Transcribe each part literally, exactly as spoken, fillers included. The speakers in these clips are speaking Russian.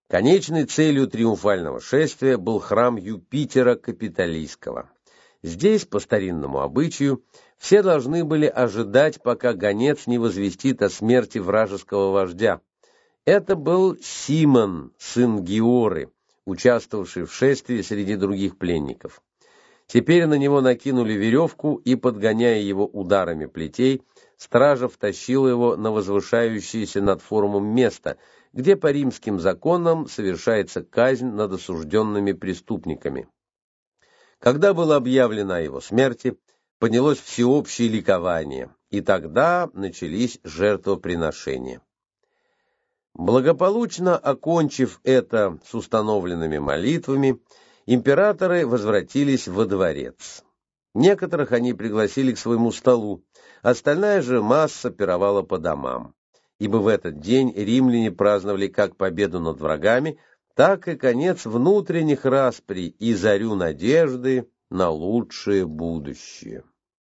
Конечной целью триумфального шествия был храм Юпитера Капитолийского. Здесь, по старинному обычаю, все должны были ожидать, пока гонец не возвестит о смерти вражеского вождя. Это был Симон, сын Гиоры, участвовавший в шествии среди других пленников. Теперь на него накинули веревку, и, подгоняя его ударами плетей, стража втащила его на возвышающееся над форумом место, где по римским законам совершается казнь над осужденными преступниками. Когда было объявлено о его смерти, поднялось всеобщее ликование, и тогда начались жертвоприношения. Благополучно окончив это с установленными молитвами, императоры возвратились во дворец. Некоторых они пригласили к своему столу, остальная же масса пировала по домам, ибо в этот день римляне праздновали как победу над врагами, так и конец внутренних расприй и зарю надежды на лучшее будущее.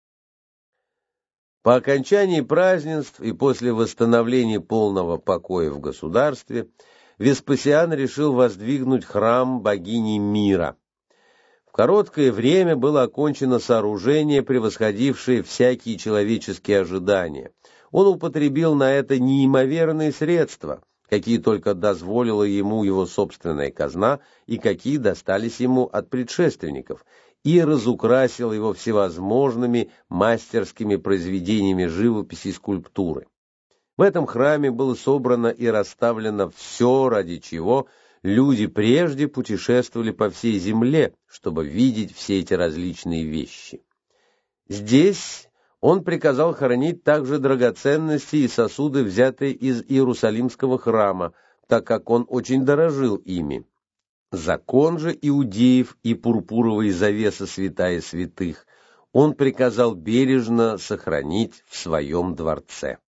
По окончании празднеств и после восстановления полного покоя в государстве Веспасиан решил воздвигнуть храм богини мира. В короткое время было окончено сооружение, превосходившее всякие человеческие ожидания. Он употребил на это неимоверные средства, какие только дозволила ему его собственная казна и какие достались ему от предшественников, и разукрасил его всевозможными мастерскими произведениями живописи и скульптуры. В этом храме было собрано и расставлено все, ради чего люди прежде путешествовали по всей земле, чтобы видеть все эти различные вещи. Здесь он приказал хранить также драгоценности и сосуды, взятые из Иерусалимского храма, так как он очень дорожил ими. Закон же иудеев и пурпуровые завесы святая святых он приказал бережно сохранить в своем дворце.